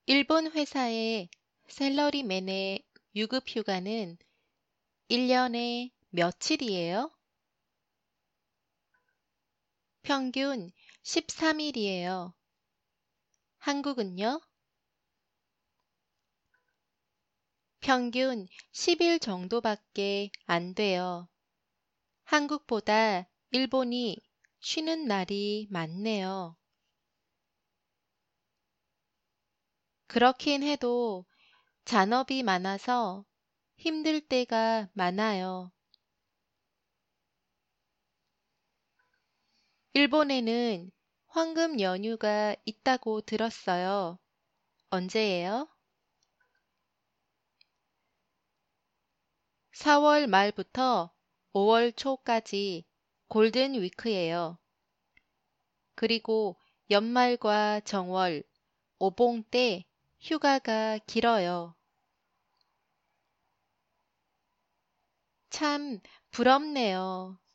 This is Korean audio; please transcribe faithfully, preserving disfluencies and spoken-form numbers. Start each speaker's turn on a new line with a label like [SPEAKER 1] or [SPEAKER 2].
[SPEAKER 1] 일본 회사의 샐러리맨의 유급 휴가는 일 년에 며칠이에요? 평균 십삼 일이에요. 한국은요? 평균 십 일 정도밖에 안 돼요. 한국보다 일본이 쉬는 날이 많네요. 그렇긴 해도 잔업이 많아서 힘들 때가 많아요. 일본에는 황금 연휴가 있다고 들었어요. 언제예요? 사월 말부터 오월 초까지 골든 위크예요. 그리고 연말과 정월, 오봉 때 휴가가 길어요. 참 부럽네요.